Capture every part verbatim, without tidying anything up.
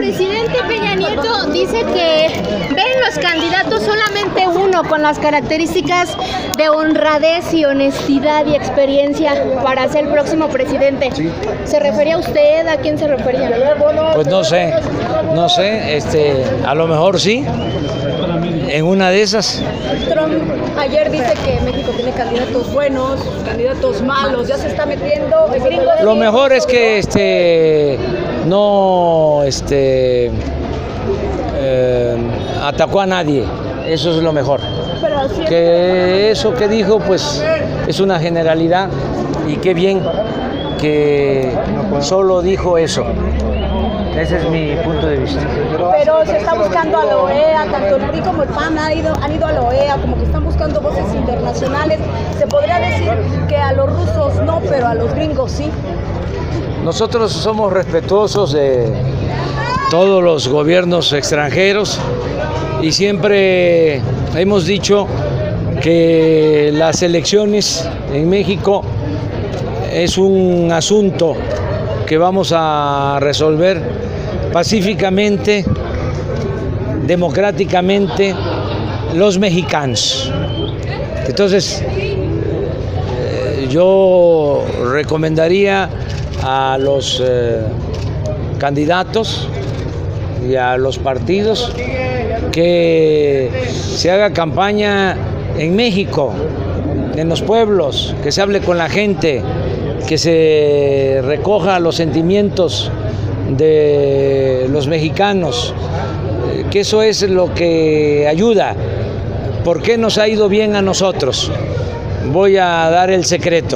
presidente Peña Nieto dice que ven los candidatos solamente uno con las características de honradez y honestidad y experiencia para ser el próximo presidente. Sí. ¿Se refería a usted? ¿A quién se refería? Pues no sé, no sé, este, a lo mejor sí, en una de esas. Trump ayer dice que México tiene candidatos buenos, candidatos malos, ya se está metiendo. Lo mejor es que este no este eh, atacó a nadie, eso es lo mejor. Que eso que dijo pues es una generalidad y qué bien que solo dijo eso. Ese es mi punto de vista. Pero se está buscando a la O E A, tanto el P R I como el P A N han ido, han ido a la O E A, como que están buscando voces internacionales. Se podría decir que a los rusos no, pero a los gringos sí. Nosotros somos respetuosos de todos los gobiernos extranjeros y siempre hemos dicho que las elecciones en México es un asunto que vamos a resolver pacíficamente, democráticamente, los mexicanos. Entonces, eh, yo recomendaría a los eh, candidatos y a los partidos que se haga campaña en México, en los pueblos, que se hable con la gente, que se recoja los sentimientos de los mexicanos, que eso es lo que ayuda. ¿Por qué nos ha ido bien a nosotros? Voy a dar el secreto.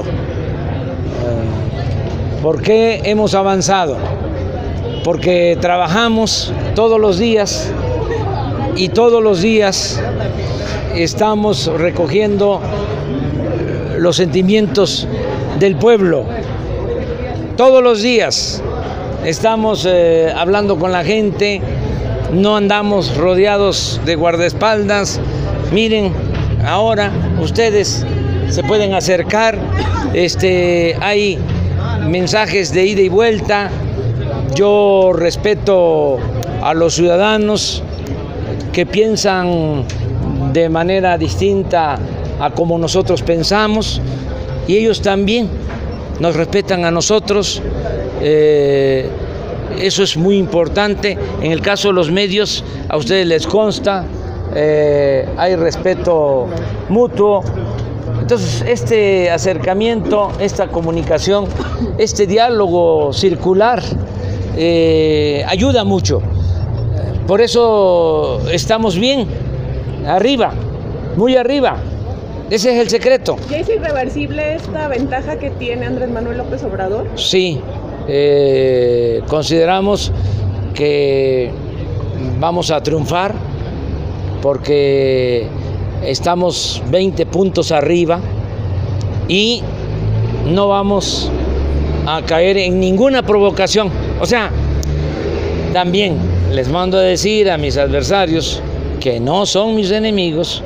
¿Por qué hemos avanzado? Porque trabajamos todos los días y todos los días estamos recogiendo los sentimientos del pueblo. Todos los días estamos eh, hablando con la gente, no andamos rodeados de guardaespaldas. Miren, ahora ustedes se pueden acercar, este, hay mensajes de ida y vuelta. Yo respeto a los ciudadanos que piensan de manera distinta a como nosotros pensamos y ellos también nos respetan a nosotros. Eh, eso es muy importante. En el caso de los medios, a ustedes les consta, eh, hay respeto mutuo. Entonces, este acercamiento, esta comunicación, este diálogo circular eh, ayuda mucho. Por eso estamos bien, arriba, muy arriba. Ese es el secreto. ¿Ya es irreversible esta ventaja que tiene Andrés Manuel López Obrador? Sí, eh, consideramos que vamos a triunfar porque estamos veinte puntos arriba y no vamos a caer en ninguna provocación. O sea, también les mando a decir a mis adversarios, que no son mis enemigos,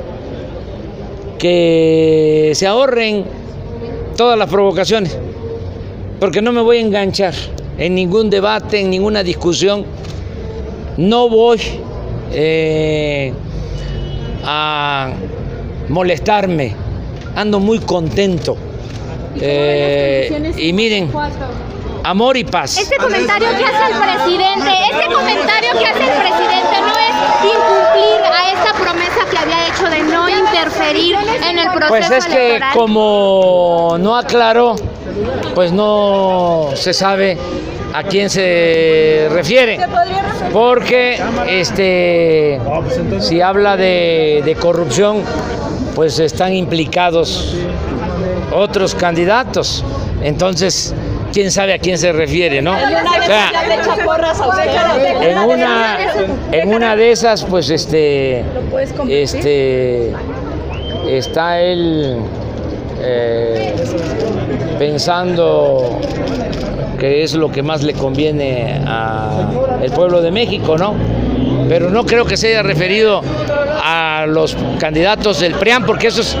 que se ahorren todas las provocaciones, porque no me voy a enganchar en ningún debate, en ninguna discusión. No voy eh, a molestarme, ando muy contento. Eh, y miren, amor y paz. Este comentario que hace el presidente, este comentario que hace el presidente no es incumplir a esta promesa que había hecho de no interferir en el proceso Pues es que electoral. Como no aclaró, pues no se sabe a quién se refiere, porque este, si habla de, de corrupción, pues están implicados otros candidatos, entonces quién sabe a quién se refiere, ¿no? O sea, en una, en una de esas, pues este, este, está él eh, pensando que es lo que más le conviene al pueblo de México, ¿no? Pero no creo que se haya referido a los candidatos del P R I A N, porque esos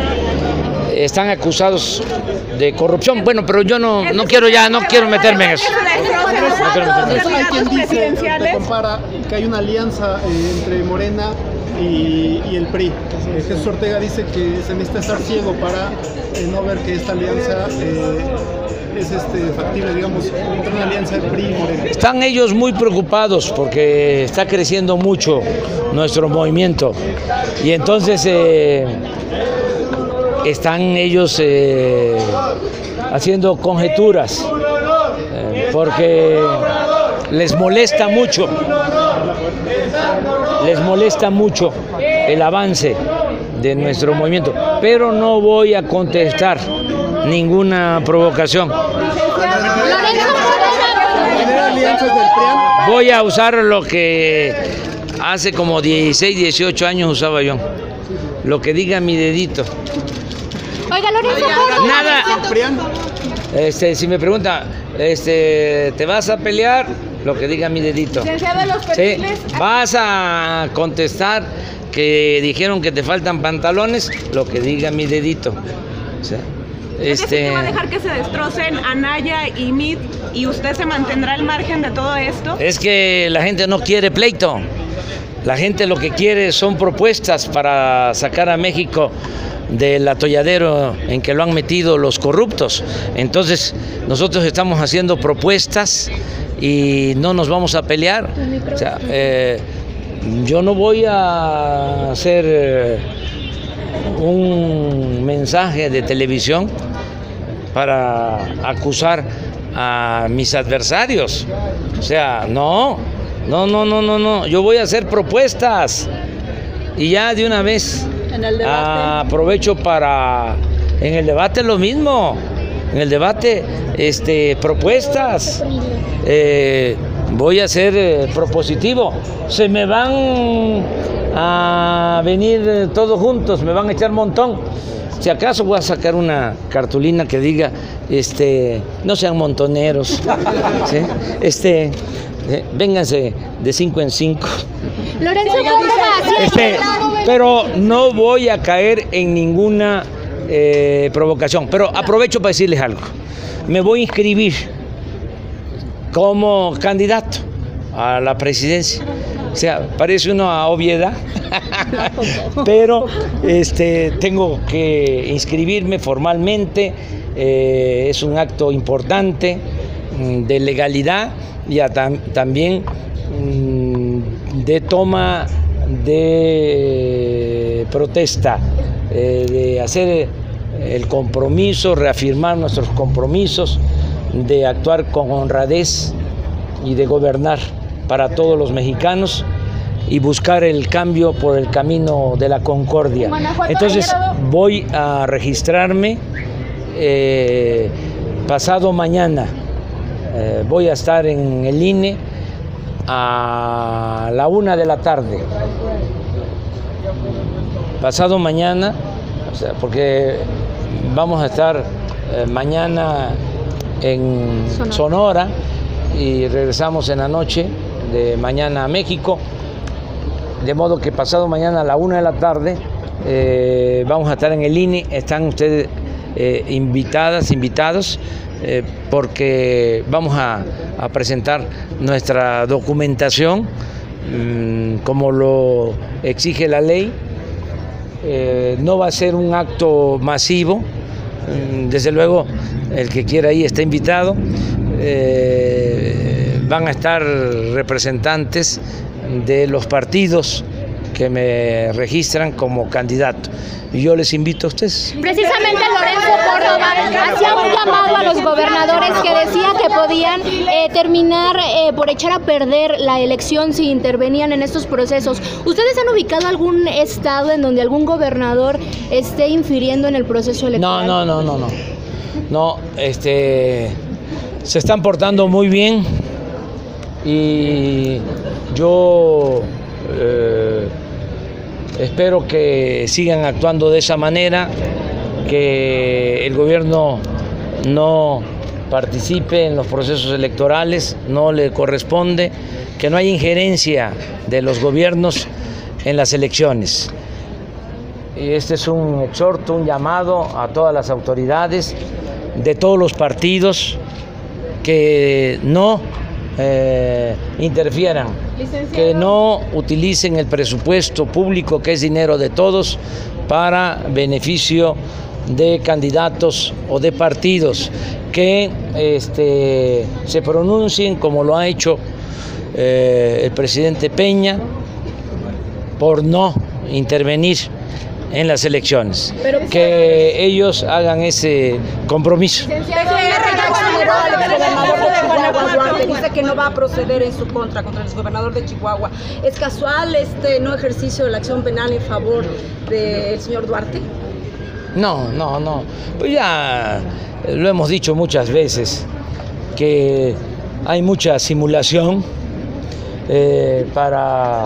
están acusados de corrupción. Bueno, pero yo no, no quiero ya, no quiero meterme en eso. Hay quien dice, te compara que hay una alianza eh, entre Morena y, y el P R I. Eh, Jesús Ortega dice que se necesita estar ciego para eh, no ver que esta alianza eh, es este, factible, digamos, entre una alianza de P R I y Morena. Están ellos muy preocupados porque está creciendo mucho nuestro movimiento y entonces eh, están ellos eh, haciendo conjeturas eh, porque les molesta mucho, les molesta mucho el avance de nuestro movimiento, pero no voy a contestar ninguna provocación. Voy a usar lo que hace como dieciséis, dieciocho años usaba yo, lo que diga mi dedito. Oiga, Lorenzo, nada. Este, si me pregunta, este, ¿te vas a pelear? Lo que diga mi dedito. Sí. ¿Vas a contestar que dijeron que te faltan pantalones? Lo que diga mi dedito. Sí. Este... ¿Va a dejar que se destrocen Anaya y Meade y usted se mantendrá al margen de todo esto? Es que la gente no quiere pleito. La gente lo que quiere son propuestas para sacar a México del atolladero en que lo han metido los corruptos. Entonces nosotros estamos haciendo propuestas y no nos vamos a pelear. O sea, eh, yo no voy a hacer eh, un mensaje de televisión para acusar a mis adversarios. O sea, no, no, no, no, no, no. Yo voy a hacer propuestas y ya de una vez en el debate. Aprovecho para en el debate lo mismo. En el debate, este, propuestas. Eh, voy a ser eh, propositivo. Se me van a venir eh, todos juntos, me van a echar montón. Si acaso voy a sacar una cartulina que diga, este, no sean montoneros, ¿sí? este, eh, vénganse de cinco en cinco. Lorenzo Córdoba, este, pero no voy a caer en ninguna eh, provocación. Pero aprovecho para decirles algo. Me voy a inscribir como candidato a la presidencia. O sea, parece una obviedad, pero este, tengo que inscribirme formalmente, eh, es un acto importante de legalidad y a tam también de toma de protesta, eh, de hacer el compromiso, reafirmar nuestros compromisos, de actuar con honradez y de gobernar para todos los mexicanos y buscar el cambio por el camino de la concordia. Entonces voy a registrarme eh, pasado mañana. Eh, voy a estar en el I N E a la una de la tarde. Pasado mañana, o sea, porque vamos a estar eh, mañana en Sonora. Sonora y regresamos en la noche de mañana a México, de modo que pasado mañana a la una de la tarde eh, vamos a estar en el I N E. Están ustedes eh, invitadas, invitados, eh, porque vamos a, a presentar nuestra documentación mmm, como lo exige la ley. Eh, no va a ser un acto masivo, desde luego el que quiera ir está invitado. Eh, van a estar representantes de los partidos que me registran como candidato y yo les invito a ustedes. Precisamente Lorenzo Córdoba hacía un llamado a los gobernadores que decía que podían eh, terminar eh, por echar a perder la elección si intervenían en estos procesos. ¿Ustedes han ubicado algún estado en donde algún gobernador esté infiriendo en el proceso electoral? No, no, no, no, no. No, este, se están portando muy bien y yo eh, espero que sigan actuando de esa manera, que el gobierno no participe en los procesos electorales, no le corresponde, que no haya injerencia de los gobiernos en las elecciones. Y este es un exhorto, un llamado a todas las autoridades de todos los partidos que no eh, interfieran, Licenciado. que no utilicen el presupuesto público, que es dinero de todos, para beneficio de candidatos o de partidos, que este, se pronuncien como lo ha hecho eh, el presidente Peña por no intervenir en las elecciones, Pero, que ellos hagan ese compromiso. Licenciado, dice que no va a proceder en su contra contra el exgobernador de Chihuahua. ¿Es casual este no ejercicio de la acción penal en favor del señor Duarte? No, no, no. Pues ya lo hemos dicho muchas veces, que hay mucha simulación eh, para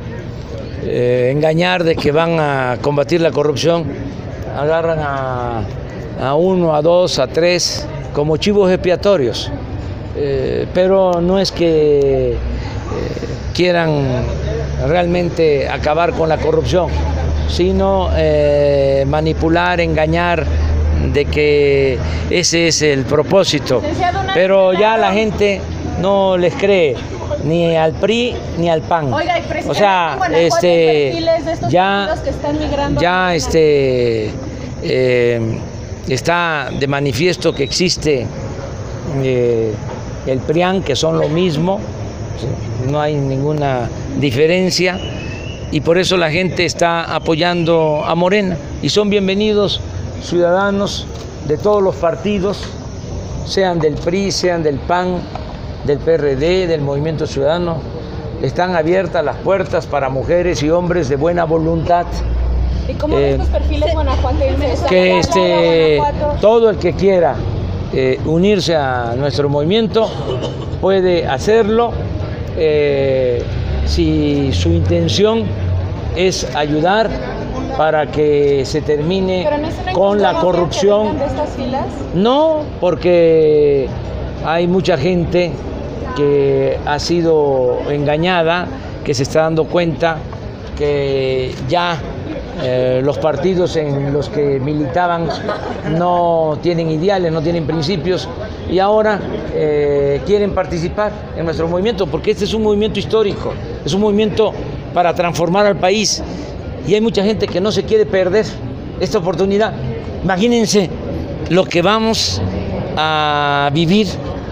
eh, engañar de que van a combatir la corrupción. Agarran a, a uno, a dos, a tres, como chivos expiatorios. Eh, pero no es que eh, quieran realmente acabar con la corrupción, sino eh, manipular, engañar, de que ese es el propósito. Pero ya la gente no les cree ni al P R I ni al P A N. Oiga, el presidente O sea, en Guanajuato, este, perfiles de estos ya, partidos que están migrando ya a- este, eh, está de manifiesto que existe eh, el P R I A N, que son lo mismo, no hay ninguna diferencia, y por eso la gente está apoyando a Morena, y son bienvenidos ciudadanos de todos los partidos, sean del P R I, sean del P A N, del P R D, del Movimiento Ciudadano. Están abiertas las puertas para mujeres y hombres de buena voluntad. ¿Y cómo eh, ven estos perfiles guanajuatenses? Que este, Guanajuato. todo el que quiera eh, unirse a nuestro movimiento puede hacerlo, eh, si su intención es ayudar para que se termine ¿Pero no es una con la inconformidad corrupción. que vengan de estas filas? No, porque hay mucha gente que ha sido engañada, que se está dando cuenta que ya eh, los partidos en los que militaban no tienen ideales, no tienen principios, y ahora eh, quieren participar en nuestro movimiento, porque este es un movimiento histórico, es un movimiento para transformar al país, y hay mucha gente que no se quiere perder esta oportunidad. Imagínense lo que vamos a vivir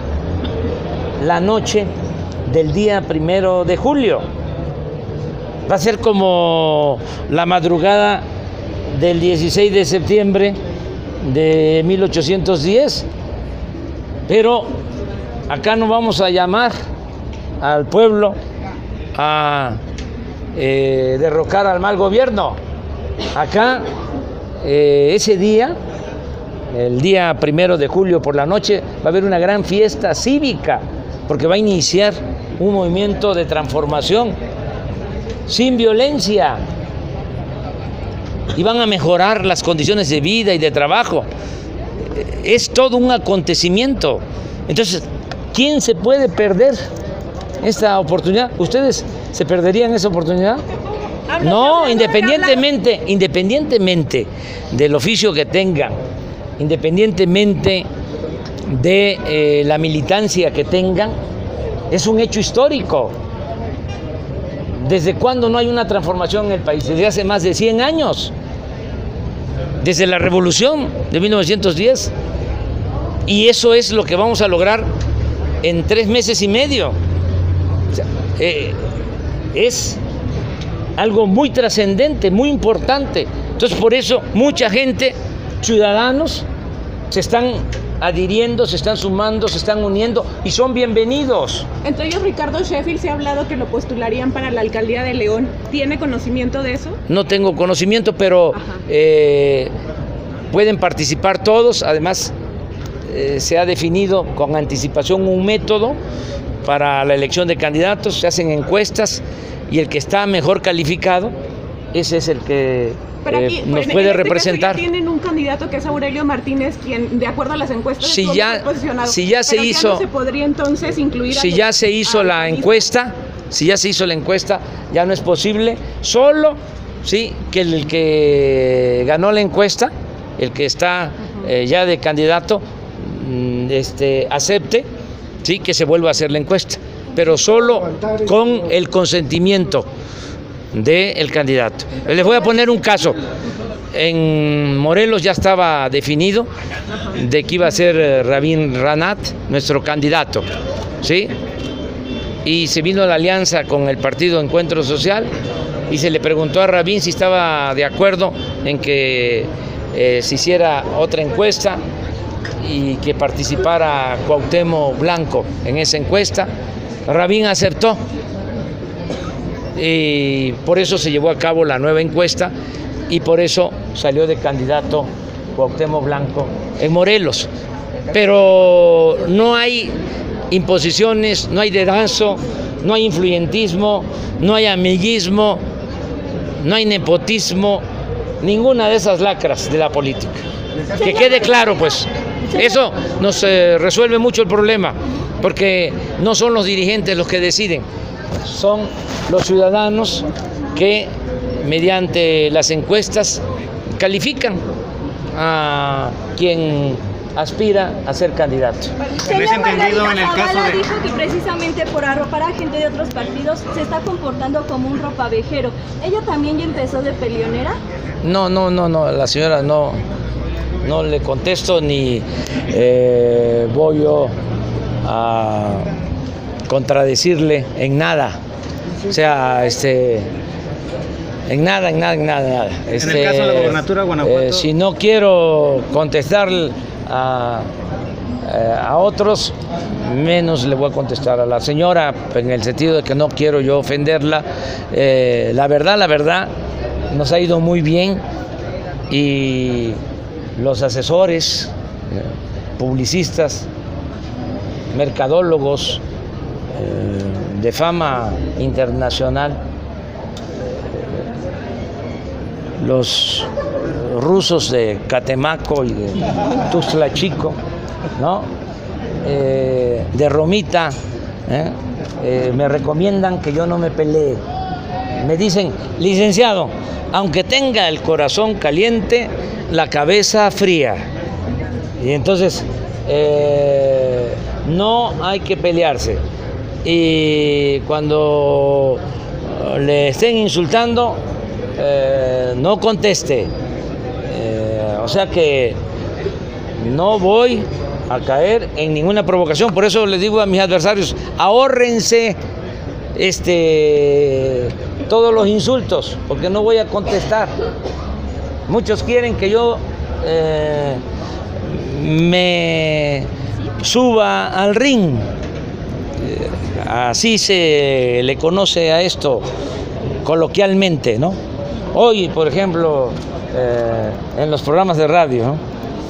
la noche del día primero de julio. Va a ser como la madrugada del dieciséis de septiembre de mil ochocientos diez, pero acá no vamos a llamar al pueblo a eh, derrocar al mal gobierno. Acá eh, ese día, el día primero de julio por la noche, va a haber una gran fiesta cívica, porque va a iniciar un movimiento de transformación sin violencia, y van a mejorar las condiciones de vida y de trabajo. Es todo un acontecimiento. Entonces, ¿quién se puede perder esta oportunidad? ¿Ustedes se perderían esa oportunidad? No, independientemente, independientemente del oficio que tengan, independientemente de eh, la militancia que tengan, es un hecho histórico. ¿Desde cuándo no hay una transformación en el país? Desde hace más de cien años, desde la Revolución de mil novecientos diez, y eso es lo que vamos a lograr en tres meses y medio. O sea, eh, es algo muy trascendente, muy importante. Entonces, por eso mucha gente, ciudadanos, se están adhiriendo, se están sumando, se están uniendo, y son bienvenidos. Entre ellos Ricardo Sheffield, se ha hablado que lo postularían para la alcaldía de León. ¿Tiene conocimiento de eso? No tengo conocimiento, pero eh, pueden participar todos. Además, eh, se ha definido con anticipación un método para la elección de candidatos, se hacen encuestas, y el que está mejor calificado, ese es el que Pero aquí, eh, nos en- puede en este representar. caso ya tienen un candidato que es Aurelio Martínez, quien, de acuerdo a las encuestas, Si estuvo ya- mejor posicionado. si ya se Pero hizo- no se podría entonces incluir a Si los- ya se hizo a la los encuesta, si ya se hizo la encuesta, ya no es posible. Solo sí que el que ganó la encuesta, el que está eh, ya de candidato, mm, este, acepte, sí, que se vuelva a hacer la encuesta. pero solo con el consentimiento del candidato. Les voy a poner un caso. En Morelos ya estaba definido de que iba a ser Rabín Ranat nuestro candidato, ¿sí? Y se vino la alianza con el partido Encuentro Social y se le preguntó a Rabín si estaba de acuerdo en que eh, se hiciera otra encuesta y que participara Cuauhtémoc Blanco en esa encuesta. Rabín aceptó y por eso se llevó a cabo la nueva encuesta y por eso salió de candidato Cuauhtémoc Blanco en Morelos. Pero no hay imposiciones, no hay dedazo, no hay influyentismo, no hay amiguismo, no hay nepotismo, ninguna de esas lacras de la política. Que quede claro, pues, eso nos eh, resuelve mucho el problema, porque no son los dirigentes los que deciden, son los ciudadanos que mediante las encuestas califican a quien aspira a ser candidato. En ese entendido, en el caso de... dijo que precisamente por arropar a gente de otros partidos se está comportando como un ropavejero. ¿Ella también ya empezó de peleonera? No, no, no, no, la señora no, no le contesto ni eh, voy yo a contradecirle en nada. O sea, este... En nada, en nada, en nada, en nada. Este, en el caso de la gobernatura de Guanajuato. Eh, si no quiero contestar a, a otros, menos le voy a contestar a la señora, en el sentido de que no quiero yo ofenderla. Eh, la verdad, la verdad, nos ha ido muy bien y los asesores, publicistas, mercadólogos eh, de fama internacional, los rusos de Catemaco y de Tuxtla Chico, ¿no? Eh, de Romita, ¿eh? Eh, me recomiendan que yo no me pelee. Me dicen, licenciado, aunque tenga el corazón caliente, la cabeza fría. Y entonces, eh, no hay que pelearse. Y cuando le estén insultando, Eh, no conteste, eh, o sea que no voy a caer en ninguna provocación. Por eso les digo a mis adversarios, ahórrense este, todos los insultos, porque no voy a contestar. Muchos quieren que yo eh, me suba al ring, eh, así se le conoce a esto coloquialmente, ¿no? Hoy, por ejemplo, eh, en los programas de radio, ¿no?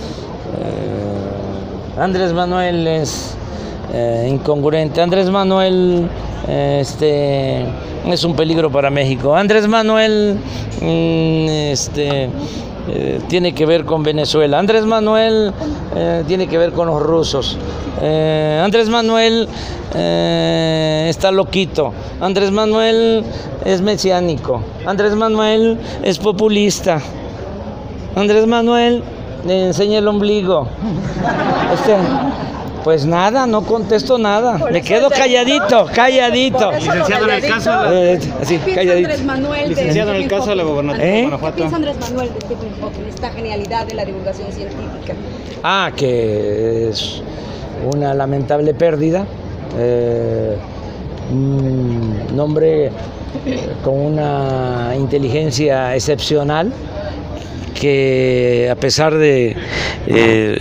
eh, Andrés Manuel es eh, incongruente, Andrés Manuel eh, este, es un peligro para México, Andrés Manuel mm, este, eh, tiene que ver con Venezuela, Andrés Manuel eh, tiene que ver con los rusos, eh, Andrés Manuel eh, está loquito, Andrés Manuel es mesiánico, Andrés Manuel es populista, Andrés Manuel le enseña el ombligo. Este, pues nada, no contesto nada, me quedo calladito, calladito. Licenciado, en el caso de la... Eh, así, calladito. Andrés Manuel Licenciado, en el caso de la gobernatura ¿Eh? de ¿Qué Guanajuato. piensa Andrés Manuel de Stephen Hawking, esta genialidad de la divulgación científica? Ah, que es una lamentable pérdida. Eh, un hombre con una inteligencia excepcional que, a pesar de eh,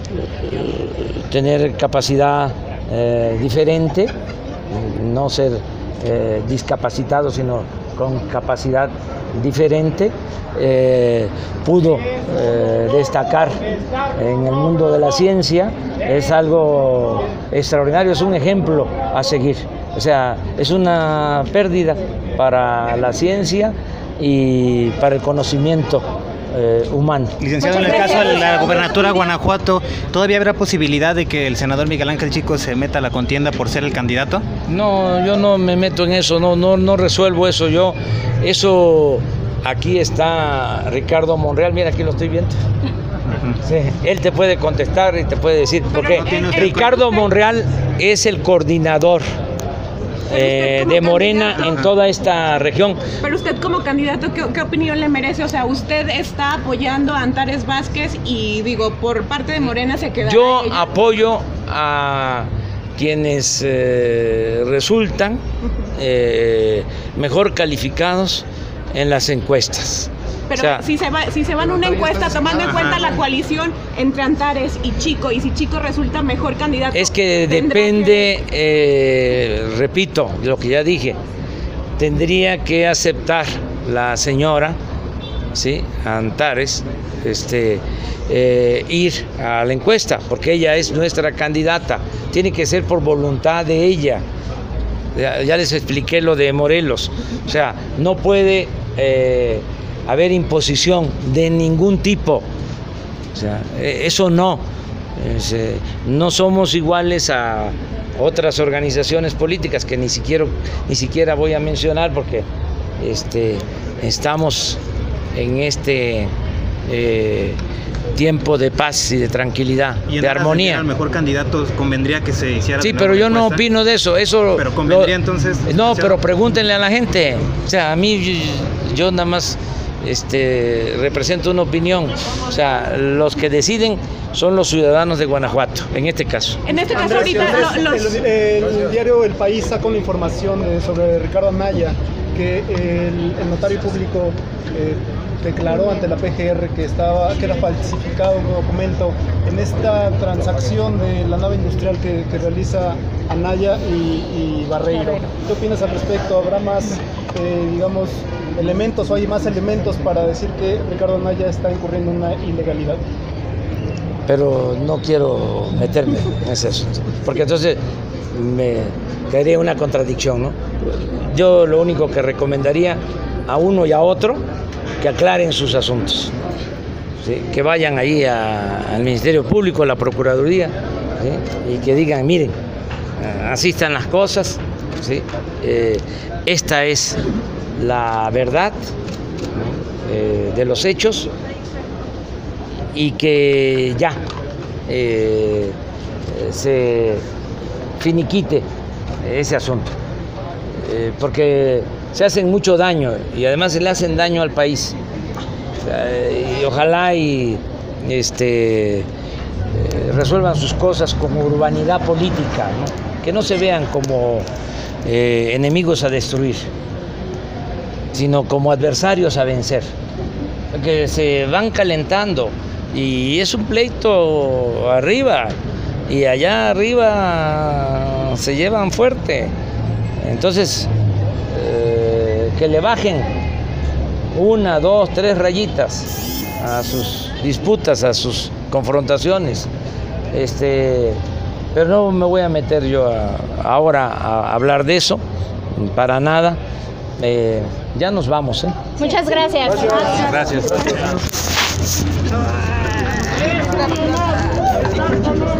tener capacidad eh, diferente, no ser eh, discapacitado, sino con capacidad diferente, eh, pudo eh, destacar en el mundo de la ciencia. Es algo extraordinario, es un ejemplo a seguir. O sea, es una pérdida para la ciencia y para el conocimiento eh, humano. Licenciado, en el caso de la gobernatura de Guanajuato, ¿todavía habrá posibilidad de que el senador Miguel Ángel Chico se meta a la contienda por ser el candidato? No, yo no me meto en eso, no, no, no resuelvo eso. Yo, eso, aquí está Ricardo Monreal, mira, aquí lo estoy viendo. Sí, él te puede contestar y te puede decir, porque Ricardo Monreal es el coordinador eh, de Morena en toda esta región. Pero usted como candidato, ¿qué, qué opinión le merece? O sea, usted está apoyando a Antares Vázquez y digo, por parte de Morena se queda. Yo ella. apoyo a quienes eh, resultan eh, mejor calificados en las encuestas. Pero o sea, si se va, si se van a una encuesta tomando en cuenta la coalición entre Antares y Chico, y si Chico resulta mejor candidato. Es que depende, que... eh, repito, lo que ya dije, tendría que aceptar la señora, ¿sí? Antares, este, eh, ir a la encuesta, porque ella es nuestra candidata, tiene que ser por voluntad de ella. Ya, ya les expliqué lo de Morelos, o sea, no puede eh, haber imposición de ningún tipo, o sea, eso no, es, eh, no somos iguales a otras organizaciones políticas que ni siquiera, ni siquiera voy a mencionar porque este, estamos en este eh, tiempo de paz y de tranquilidad, y en de armonía. Al mejor candidato convendría que se hiciera. Sí, pero yo no opino de eso. Eso. Pero convendría lo, entonces. No, pero pregúntenle a la gente. O sea, a mí yo, yo nada más este, represento una opinión. O sea, los que deciden son los ciudadanos de Guanajuato, en este caso. En este caso Andrés, ahorita Andrés, los... el, el, el diario El País sacó la información de, sobre Ricardo Anaya, que el, el notario público eh, declaró ante la P G R que estaba que era falsificado un documento en esta transacción de la nave industrial que, que realiza Anaya y, y Barreiro. ¿Qué opinas al respecto? ¿Habrá más, eh, digamos, elementos o hay más elementos para decir que Ricardo Anaya está incurriendo en una ilegalidad? Pero no quiero meterme en ese asunto, porque entonces me caería una contradicción, ¿no? Yo lo único que recomendaría a uno y a otro que aclaren sus asuntos, ¿sí? Que vayan ahí a, al Ministerio Público, a la Procuraduría, ¿sí? Y que digan, miren, así están las cosas, ¿sí? Eh, esta es la verdad, ¿no? eh, de los hechos, y que ya eh, se finiquite ese asunto, eh, porque se hacen mucho daño y además se le hacen daño al país. O sea, y ojalá y este, eh, resuelvan sus cosas como urbanidad política, ¿no? Que no se vean como eh, enemigos a destruir, sino como adversarios a vencer, que se van calentando y es un pleito arriba y allá arriba se llevan fuerte. Entonces eh, que le bajen una, dos, tres rayitas a sus disputas, a sus confrontaciones, este, pero no me voy a meter yo a, ahora a hablar de eso, para nada. Eh, ya nos vamos, ¿eh? Muchas gracias. Gracias. Gracias.